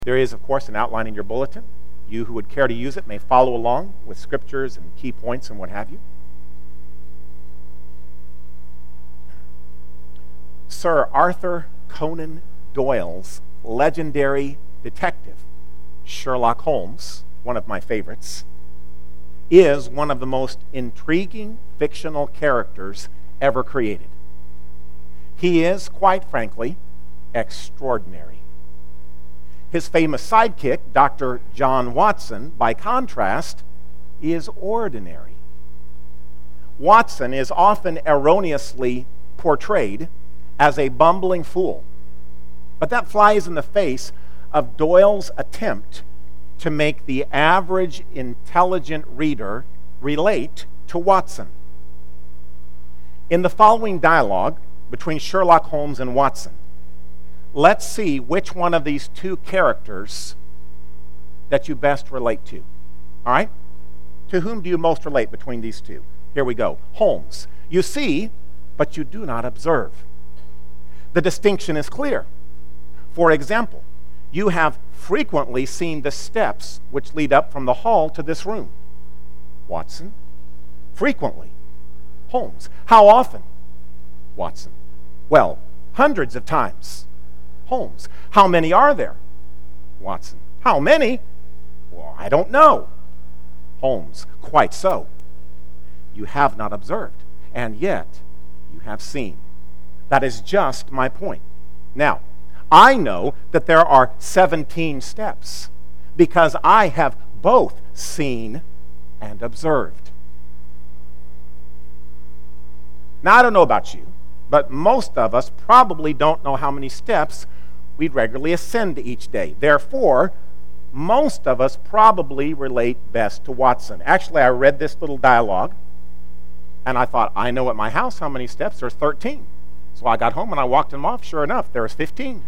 There is, of course, an outline in your bulletin. You who would care to use it may follow along with scriptures and key points and what have you. Sir Arthur Conan Doyle's legendary detective, Sherlock Holmes, one of my favorites, is one of the most intriguing fictional characters ever created. He is, quite frankly, extraordinary. His famous sidekick, Dr. John Watson, by contrast, is ordinary. Watson is often erroneously portrayed as a bumbling fool, but that flies in the face of Doyle's attempt to make the average intelligent reader relate to Watson. In the following dialogue between Sherlock Holmes and Watson, let's see which one of these two characters that you best relate to. All right? To whom do you most relate between these two? Here we go. Holmes. You see, but you do not observe. The distinction is clear. For example, you have frequently seen the steps which lead up from the hall to this room. Watson. Frequently. Holmes. How often? Watson. Well, hundreds of times. Holmes. How many are there? Watson. How many? Well, I don't know. Holmes. Quite so. You have not observed, and yet you have seen. That is just my point. Now, I know that there are 17 steps because I have both seen and observed. Now, I don't know about you, but most of us probably don't know how many steps we'd regularly ascend each day. Therefore, most of us probably relate best to Watson. Actually, I read this little dialogue, and I thought, I know at my house how many steps. There's 13. So I got home and I walked him off. Sure enough, there was 15.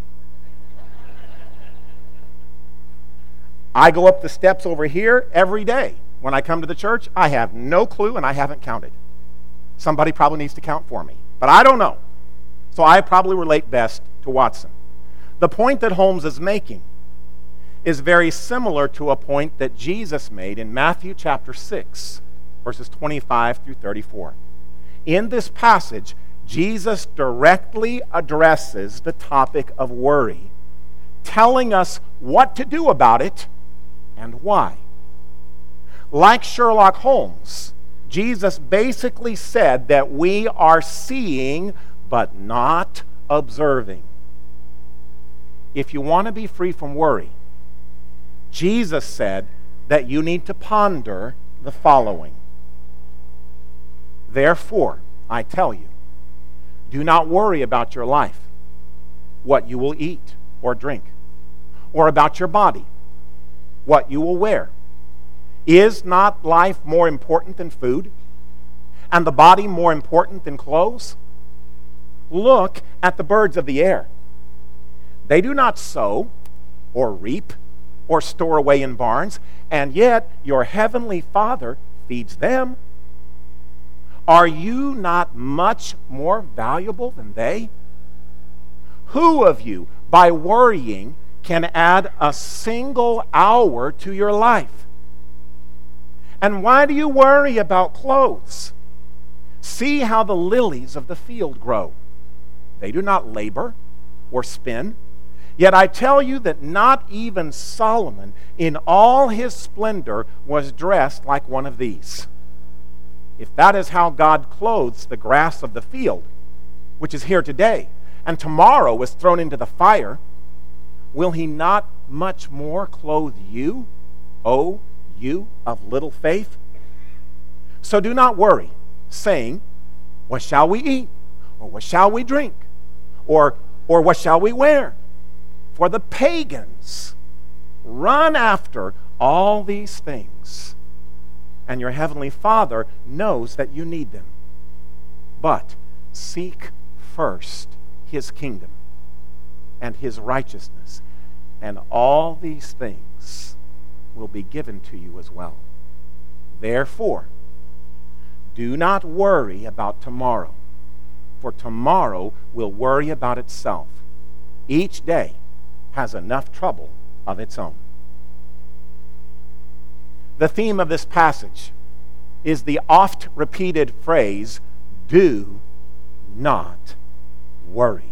I go up the steps over here every day. When I come to the church, I have no clue and I haven't counted. Somebody probably needs to count for me, but I don't know. So I probably relate best to Watson. The point that Holmes is making is very similar to a point that Jesus made in Matthew chapter 6, verses 25 through 34. In this passage, Jesus directly addresses the topic of worry, telling us what to do about it and why. Like Sherlock Holmes, Jesus basically said that we are seeing but not observing. If you want to be free from worry, Jesus said that you need to ponder the following. Therefore, I tell you, do not worry about your life, what you will eat or drink, or about your body, what you will wear. Is not life more important than food, and the body more important than clothes? Look at the birds of the air. They do not sow or reap or store away in barns, and yet your heavenly Father feeds them. Are you not much more valuable than they? Who of you, by worrying, can add a single hour to your life? And why do you worry about clothes? See how the lilies of the field grow. They do not labor or spin. Yet I tell you that not even Solomon in all his splendor was dressed like one of these. If that is how God clothes the grass of the field, which is here today, and tomorrow is thrown into the fire, will he not much more clothe you, O you of little faith? So do not worry, saying, what shall we eat? Or what shall we drink? Or what shall we wear? For the pagans run after all these things, and your heavenly Father knows that you need them. But seek first his kingdom and his righteousness, and all these things will be given to you as well. Therefore, do not worry about tomorrow, for tomorrow will worry about itself. Each day has enough trouble of its own. The theme of this passage is the oft-repeated phrase, do not worry.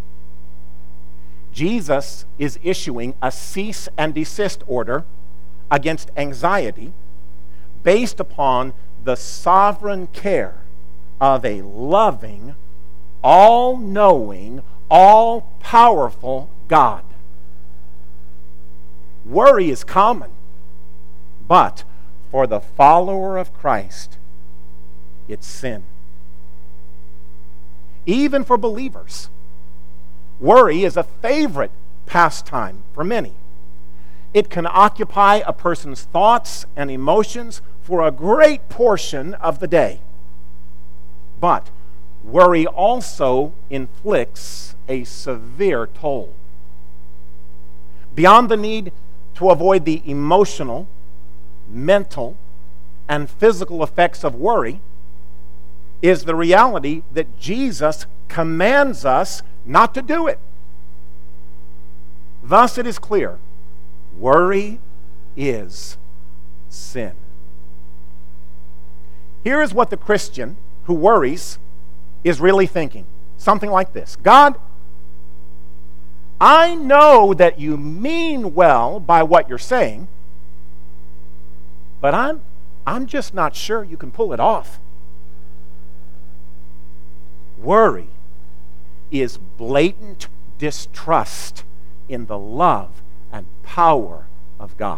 Jesus is issuing a cease and desist order against anxiety based upon the sovereign care of a loving, all-knowing, all-powerful God. Worry is common, but for the follower of Christ, it's sin. Even for believers, worry is a favorite pastime for many. It can occupy a person's thoughts and emotions for a great portion of the day. But worry also inflicts a severe toll. Beyond the need to avoid the emotional, mental, and physical effects of worry is the reality that Jesus commands us not to do it. Thus it is clear, worry is sin. Here is what the Christian who worries is really thinking. Something like this: God, I know that you mean well by what you're saying, but I'm just not sure you can pull it off. Worry is blatant distrust in the love and power of God.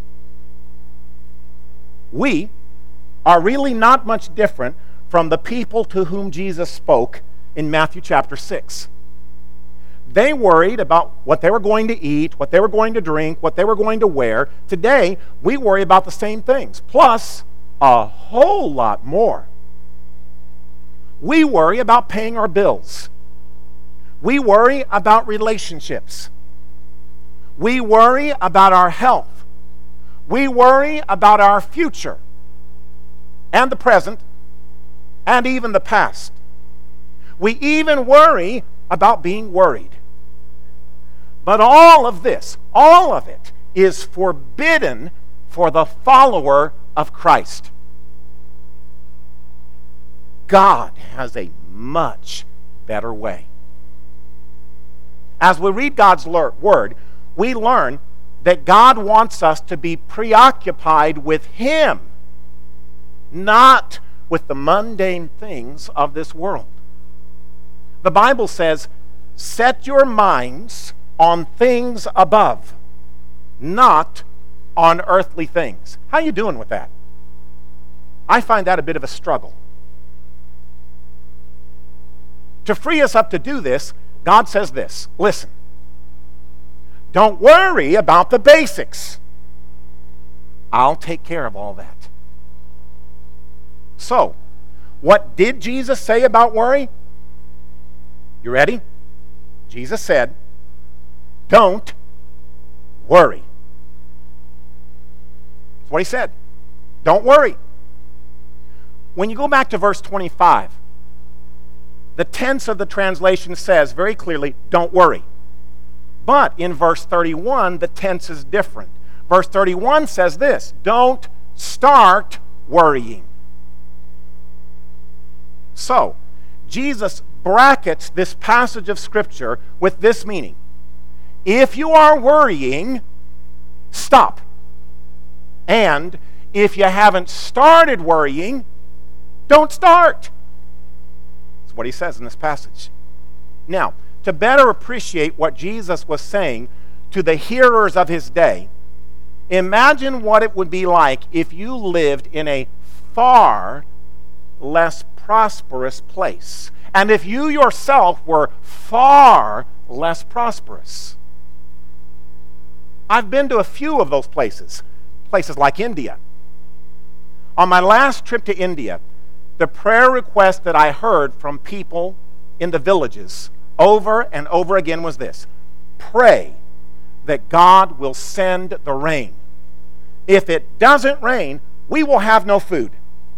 We are really not much different from the people to whom Jesus spoke in Matthew chapter 6. They worried about what they were going to eat, what they were going to drink, what they were going to wear. Today, we worry about the same things, plus a whole lot more. We worry about paying our bills. We worry about relationships. We worry about our health. We worry about our future and the present and even the past. We even worry about being worried. But all of this, all of it, is forbidden for the follower of Christ. God has a much better way. As we read God's word, we learn that God wants us to be preoccupied with Him, not with the mundane things of this world. The Bible says, set your minds on things above, not on earthly things. How are you doing with that? I find that a bit of a struggle. To free us up to do this, God says this: listen, don't worry about the basics. I'll take care of all that. So, what did Jesus say about worry? You ready? Jesus said, don't worry. That's what He said. Don't worry. When you go back to verse 25, the tense of the translation says very clearly, don't worry. But in verse 31, the tense is different. Verse 31 says this: don't start worrying. So, Jesus brackets this passage of Scripture with this meaning: if you are worrying, stop. And if you haven't started worrying, don't start. That's what He says in this passage. Now, to better appreciate what Jesus was saying to the hearers of His day, imagine what it would be like if you lived in a far less prosperous place, and if you yourself were far less prosperous. I've been to a few of those places like India. On my last trip to India, the prayer request that I heard from people in the villages over and over again was this: pray that God will send the rain. If it doesn't rain, we will have no food.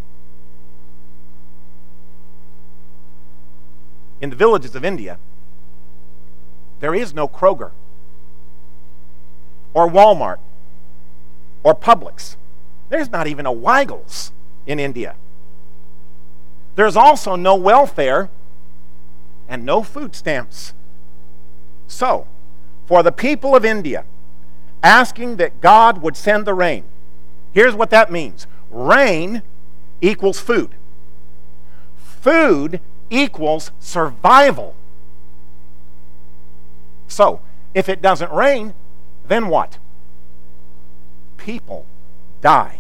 In the villages of India, there is no Kroger. or Walmart or Publix. There's not even a Weigel's in India. There's also no welfare and no food stamps. So, for the people of India, asking that God would send the rain, here's what that means. Rain equals food. Food equals survival. So, if it doesn't rain, then what? People die.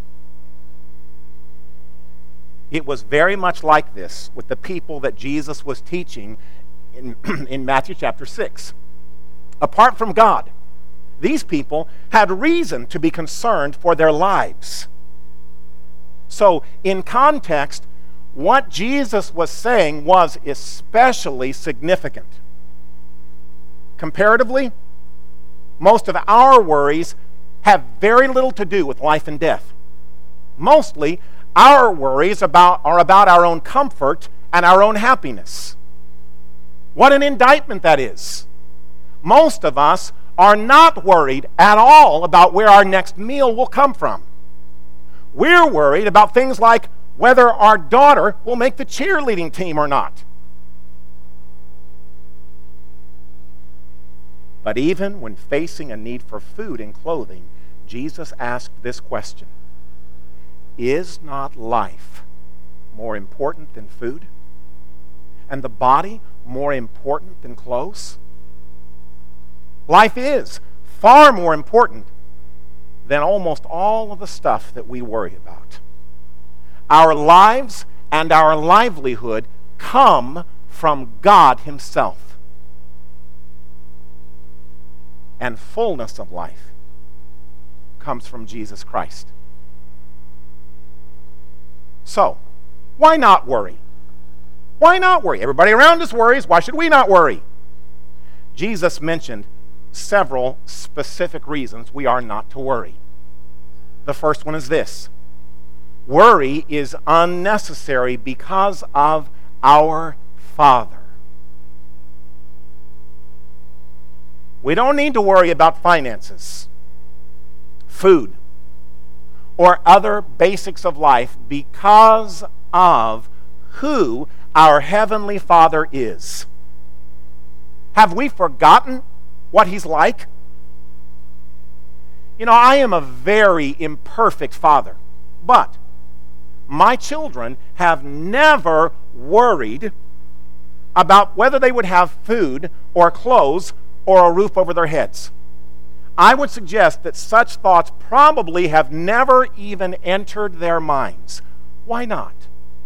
It was very much like this with the people that Jesus was teaching in Matthew chapter 6. Apart from God, these people had reason to be concerned for their lives. So, in context, what Jesus was saying was especially significant. Comparatively, most of our worries have very little to do with life and death. Mostly, our worries are about our own comfort and our own happiness. What an indictment that is. Most of us are not worried at all about where our next meal will come from. We're worried about things like whether our daughter will make the cheerleading team or not. But even when facing a need for food and clothing, Jesus asked this question: is not life more important than food? And the body more important than clothes? Life is far more important than almost all of the stuff that we worry about. Our lives and our livelihood come from God Himself. And fullness of life comes from Jesus Christ. So, why not worry? Why not worry? Everybody around us worries. Why should we not worry? Jesus mentioned several specific reasons we are not to worry. The first one is this: worry is unnecessary because of our Father. We don't need to worry about finances, food, or other basics of life because of who our Heavenly Father is. Have we forgotten what He's like? You know, I am a very imperfect father, but my children have never worried about whether they would have food or clothes or a roof over their heads. I would suggest that such thoughts probably have never even entered their minds. Why not?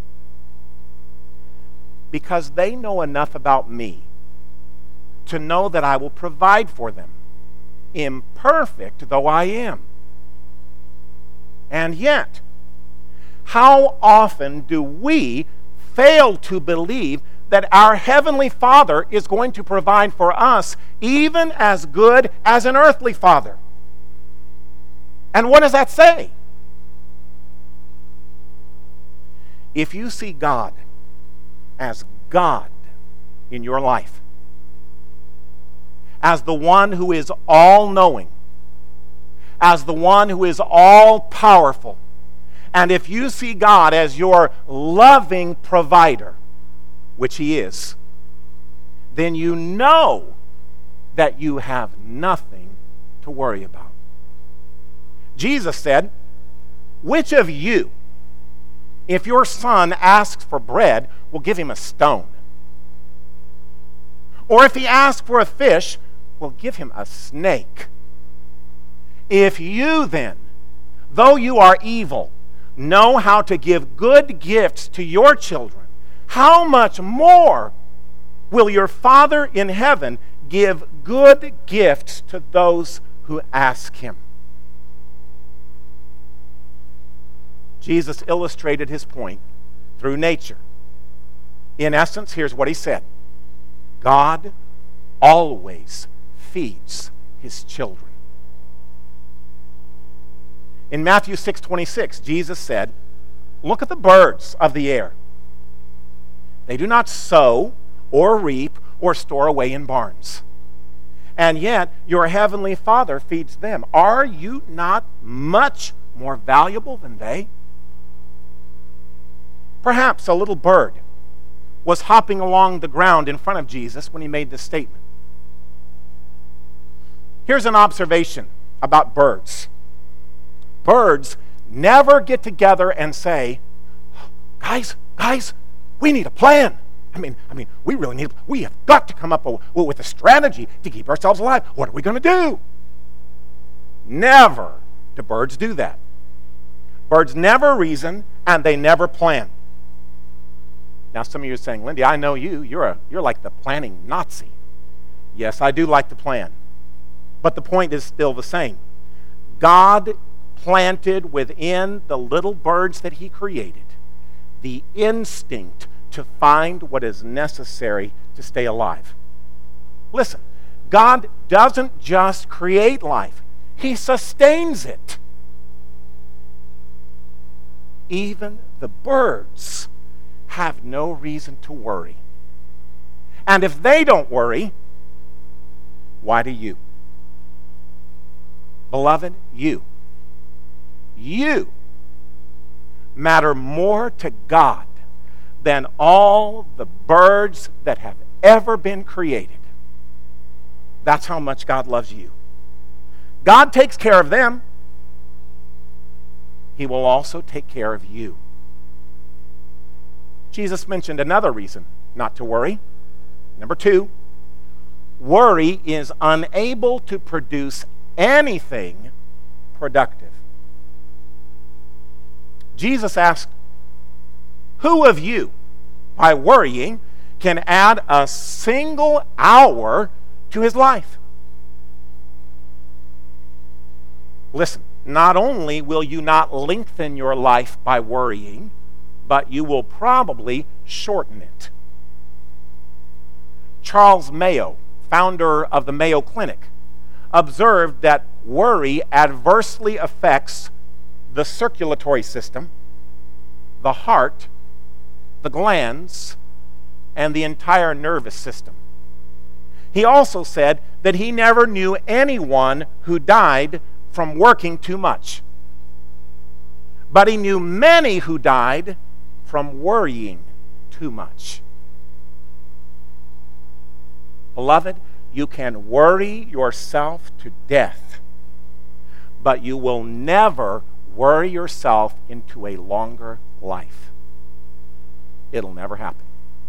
Because they know enough about me to know that I will provide for them, imperfect though I am. And yet, how often do we fail to believe that our Heavenly Father is going to provide for us even as good as an earthly father? And what does that say? If you see God as God in your life, as the one who is all-knowing, as the one who is all-powerful, and if you see God as your loving provider, which He is, then you know that you have nothing to worry about. Jesus said, which of you, if your son asks for bread, will give him a stone? Or if he asks for a fish, will give him a snake? If you then, though you are evil, know how to give good gifts to your children, how much more will your Father in heaven give good gifts to those who ask Him? Jesus illustrated His point through nature. In essence, here's what He said: God always feeds His children. In Matthew 6:26, Jesus said, look at the birds of the air. They do not sow or reap or store away in barns, and yet your heavenly Father feeds them. Are you not much more valuable than they? Perhaps a little bird was hopping along the ground in front of Jesus when he made this statement. Here's an observation about birds. Birds never get together and say, guys, we need a plan. I mean, we have got to come up with a strategy to keep ourselves alive. What are we going to do? Never do birds do that. Birds never reason, and they never plan. Now, some of you are saying, Lindy, I know you. You're like the planning Nazi. Yes, I do like to plan. But the point is still the same. God planted within the little birds that he created the instinct to find what is necessary to stay alive. Listen, God doesn't just create life, he sustains it. Even the birds have no reason to worry. And if they don't worry, why do you? Beloved, you matter more to God than all the birds that have ever been created. That's how much God loves you. God takes care of them. He will also take care of you. Jesus mentioned another reason not to worry. Number 2, worry is unable to produce anything productive. Jesus asked, who of you, by worrying, can add a single hour to his life? Listen, not only will you not lengthen your life by worrying, but you will probably shorten it. Charles Mayo, founder of the Mayo Clinic, observed that worry adversely affects the circulatory system, the heart, the glands, and the entire nervous system. He also said that he never knew anyone who died from working too much, but he knew many who died from worrying too much. Beloved, you can worry yourself to death, but you will never worry yourself into a longer life. It'll never happen.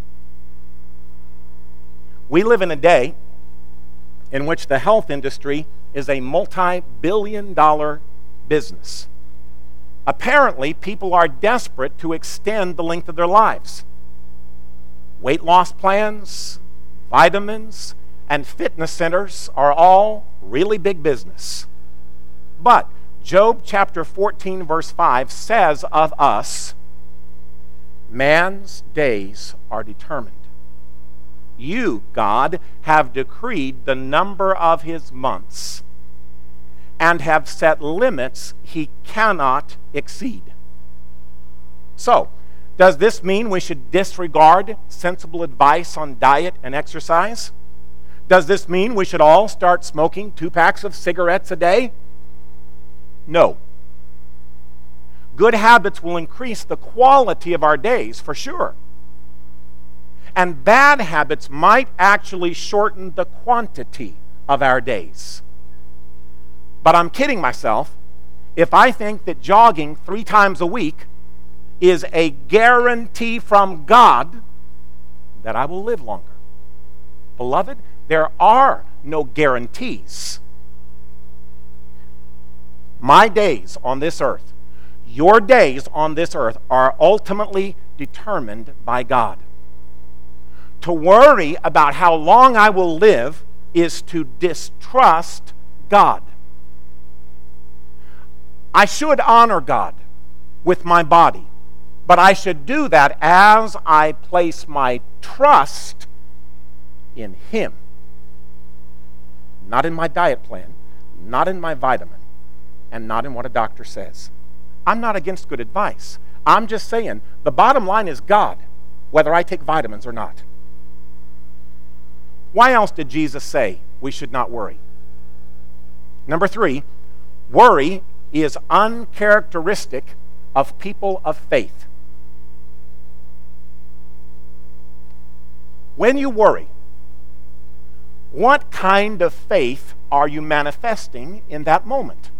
We live in a day in which the health industry is a multi-billion-dollar business. Apparently, people are desperate to extend the length of their lives. Weight loss plans, vitamins, and fitness centers are all really big business. But Job chapter 14, verse 5 says of us, man's days are determined. You, God, have decreed the number of his months and have set limits he cannot exceed. So, does this mean we should disregard sensible advice on diet and exercise? Does this mean we should all start smoking 2 packs of cigarettes a day? No. Good habits will increase the quality of our days, for sure. And bad habits might actually shorten the quantity of our days. But I'm kidding myself if I think that jogging 3 times a week is a guarantee from God that I will live longer. Beloved, there are no guarantees. My days on this earth, your days on this earth are ultimately determined by God. To worry about how long I will live is to distrust God. I should honor God with my body, but I should do that as I place my trust in Him. Not in my diet plan, not in my vitamin, and not in what a doctor says. I'm not against good advice. I'm just saying the bottom line is God, whether I take vitamins or not. Why else did Jesus say we should not worry? Number 3, worry is uncharacteristic of people of faith. When you worry, what kind of faith are you manifesting in that moment?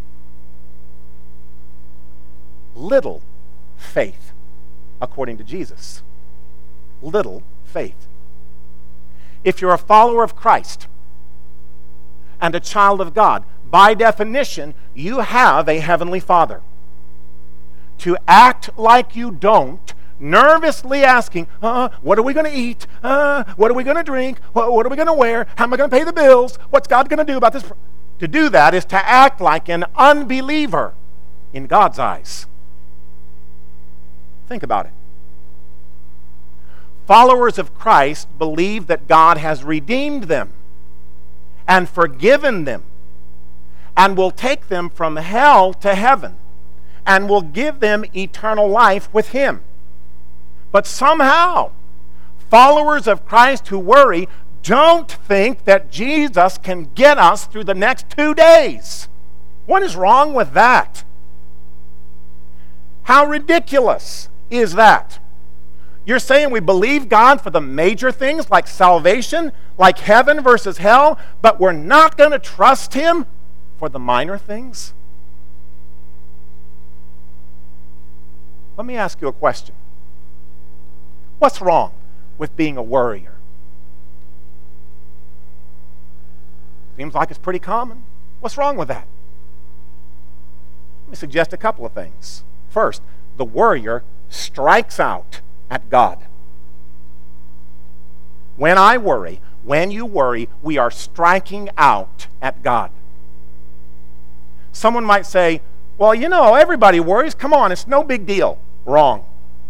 Little faith, according to Jesus. Little faith. If you're a follower of Christ and a child of God, by definition, you have a heavenly Father. To act like you don't, nervously asking, what are we going to eat? What are we going to drink? What are we going to wear? How am I going to pay the bills? What's God going to do about this? To do that is to act like an unbeliever in God's eyes. Think about it. Followers of Christ believe that God has redeemed them and forgiven them and will take them from hell to heaven and will give them eternal life with Him. But somehow, followers of Christ who worry don't think that Jesus can get us through the next 2 days. What is wrong with that? How ridiculous is that? You're saying we believe God for the major things like salvation, like heaven versus hell, but we're not going to trust Him for the minor things? Let me ask you a question. What's wrong with being a worrier? Seems like it's pretty common. What's wrong with that? Let me suggest a couple of things. First, the worrier strikes out at God. When I worry, when you worry, we are striking out at God. Someone might say, well, you know, everybody worries. Come on, it's no big deal. Wrong.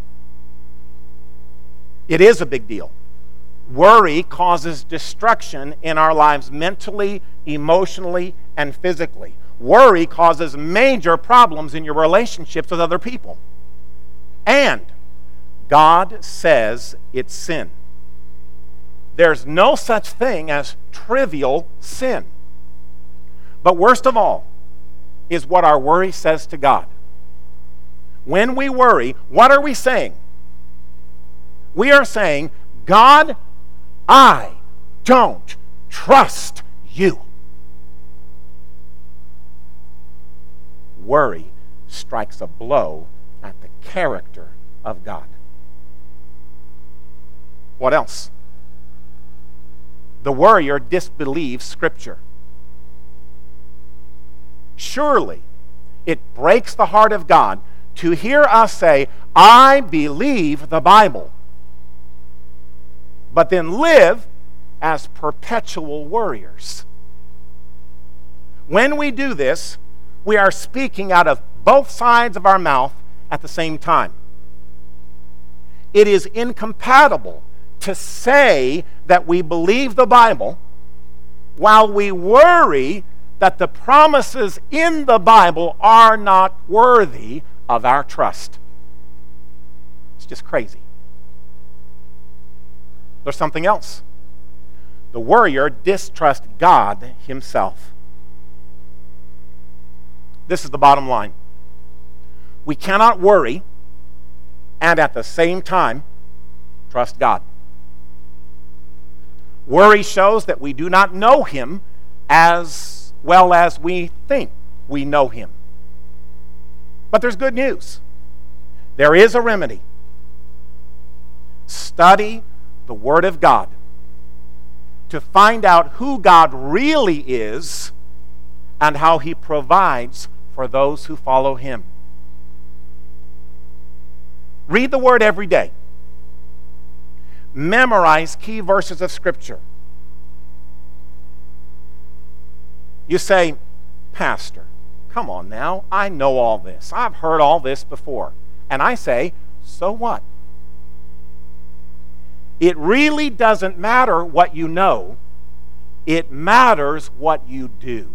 It is a big deal. Worry causes destruction in our lives mentally, emotionally, and physically. Worry causes major problems in your relationships with other people. And God says it's sin. There's no such thing as trivial sin. But worst of all is what our worry says to God. When we worry, what are we saying? We are saying, God, I don't trust you. Worry strikes a blow at the character of God. What else? The worrier disbelieves Scripture. Surely it breaks the heart of God to hear us say, I believe the Bible, but then live as perpetual worriers. When we do this, we are speaking out of both sides of our mouth at the same time. It is incompatible to say that we believe the Bible while we worry that the promises in the Bible are not worthy of our trust. It's just crazy. There's something else. The worrier distrusts God Himself. This is the bottom line. We cannot worry and at the same time trust God. Worry shows that we do not know Him as well as we think we know Him. But there's good news. There is a remedy. Study the Word of God to find out who God really is and how He provides for those who follow Him. Read the Word every day. Memorize key verses of Scripture. You say, Pastor, come on now, I know all this. I've heard all this before. And I say, so what? It really doesn't matter what you know. It matters what you do.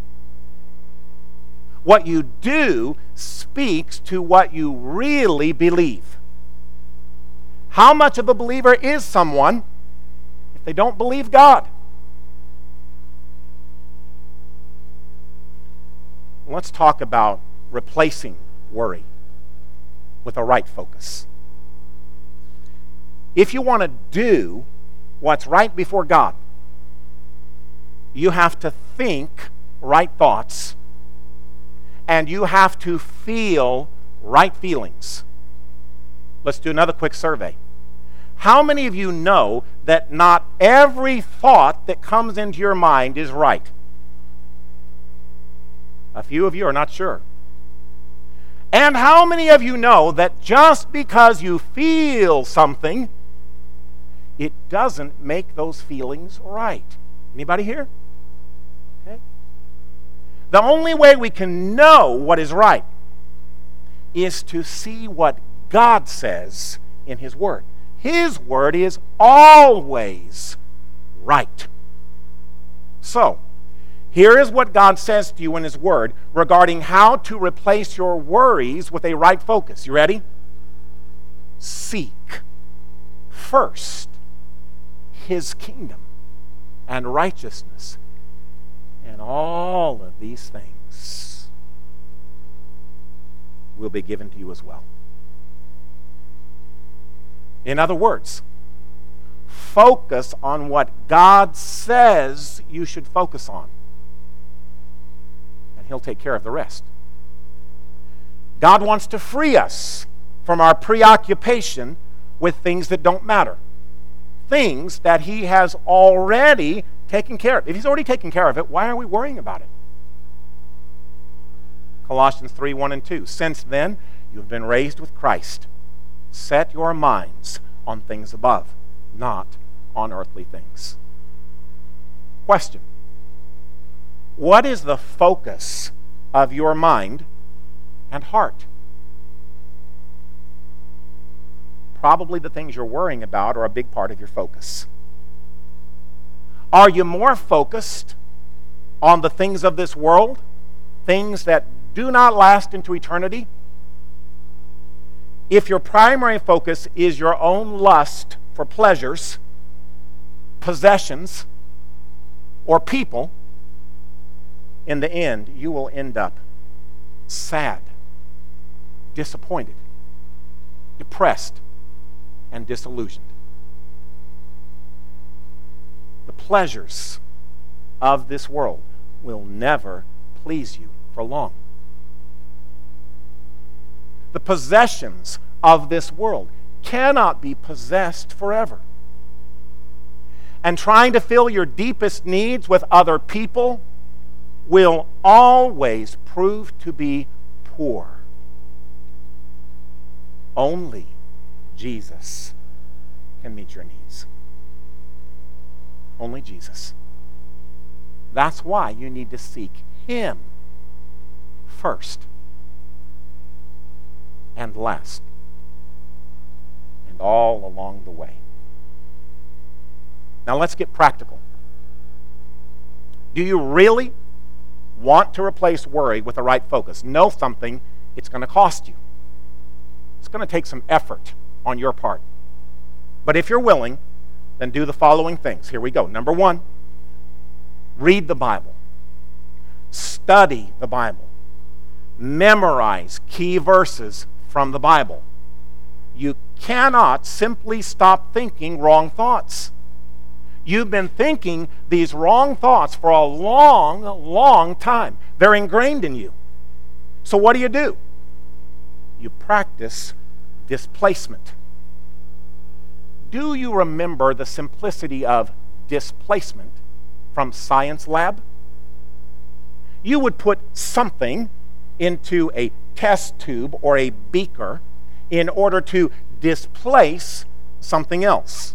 What you do speaks to what you really believe. How much of a believer is someone if They don't believe God. Let's talk about replacing worry with a right focus. If you want to do what's right before God, you have to think right thoughts, and you have to feel right feelings. Let's do another quick survey. How many of you know that not every thought that comes into your mind is right? A few of you are not sure. And how many of you know that just because you feel something, it doesn't make those feelings right? Anybody here? Okay. The only way we can know what is right is to see what God says in His Word. His Word is always right. So, here is what God says to you in His Word regarding how to replace your worries with a right focus. You ready? Seek first His kingdom and righteousness, and all of these things will be given to you as well. In other words, focus on what God says you should focus on, and He'll take care of the rest. God wants to free us from our preoccupation with things that don't matter, things that He has already taken care of. If He's already taken care of it, why are we worrying about it? Colossians 3:1 and 2. Since then, you have been raised with Christ. Set your minds on things above, not on earthly things. Question. What is the focus of your mind and heart? Probably the things you're worrying about are a big part of your focus. Are you more focused on the things of this world, things that do not last into eternity? If your primary focus is your own lust for pleasures, possessions, or people, in the end, you will end up sad, disappointed, depressed, and disillusioned. The pleasures of this world will never please you for long. The possessions of this world cannot be possessed forever. And trying to fill your deepest needs with other people will always prove to be poor. Only Jesus can meet your needs. Only Jesus. That's why you need to seek Him first and last, and all along the way. Now let's get practical. Do you really want to replace worry with a right focus? Know something, it's going to cost you. It's going to take some effort on your part. But if you're willing, then do the following things. Here we go. Number 1, read the Bible. Study the Bible. Memorize key verses from the Bible. You cannot simply stop thinking wrong thoughts. You've been thinking these wrong thoughts for a long, long time. They're ingrained in you. So what do? You practice displacement. Do you remember the simplicity of displacement from science lab? You would put something into a test tube or a beaker in order to displace something else.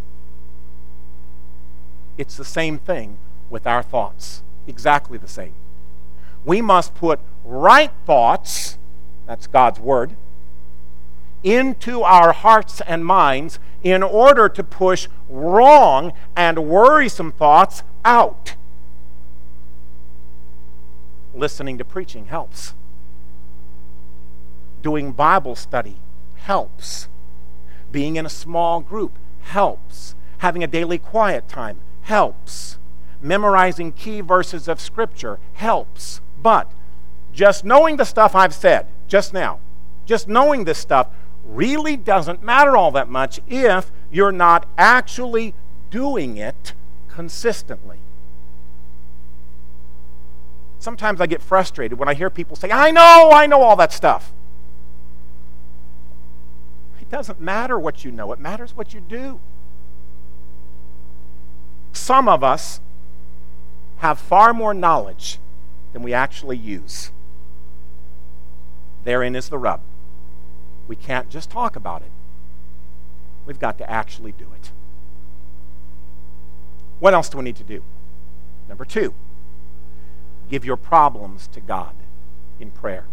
It's the same thing with our thoughts. Exactly the same. We must put right thoughts, that's God's Word, into our hearts and minds in order to push wrong and worrisome thoughts out. Listening to preaching helps. Doing Bible study helps. Being in a small group helps. Having a daily quiet time helps. Memorizing key verses of Scripture helps. But just knowing the stuff I've said just now, just knowing this stuff really doesn't matter all that much if you're not actually doing it consistently. Sometimes I get frustrated when I hear people say, I know all that stuff. It doesn't matter what you know, it matters what you do. Some of us have far more knowledge than we actually use. Therein is the rub. We can't just talk about it. We've got to actually do it. What else do we need to do? Number 2, give your problems to God in prayer.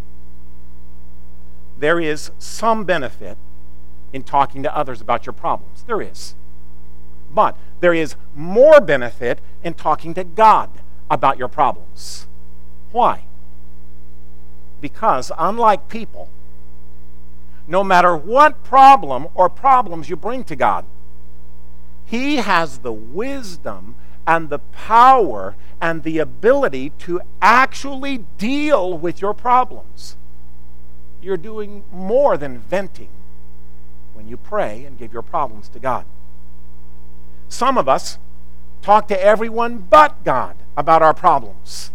There is some benefit in talking to others about your problems. There is. But there is more benefit in talking to God about your problems. Why? Because unlike people, no matter what problem or problems you bring to God, He has the wisdom and the power and the ability to actually deal with your problems. You're doing more than venting when you pray and give your problems to God. Some of us talk to everyone but God about our problems.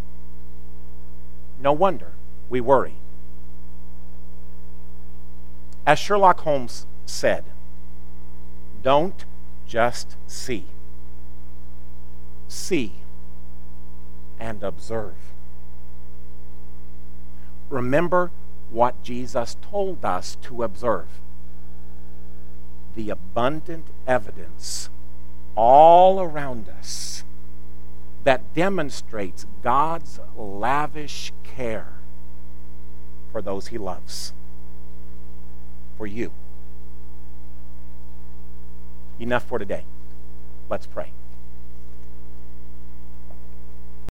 No wonder we worry. As Sherlock Holmes said, don't just see. See and observe. Remember what Jesus told us to observe. The abundant evidence all around us that demonstrates God's lavish care for those He loves. For you. Enough for today. Let's pray.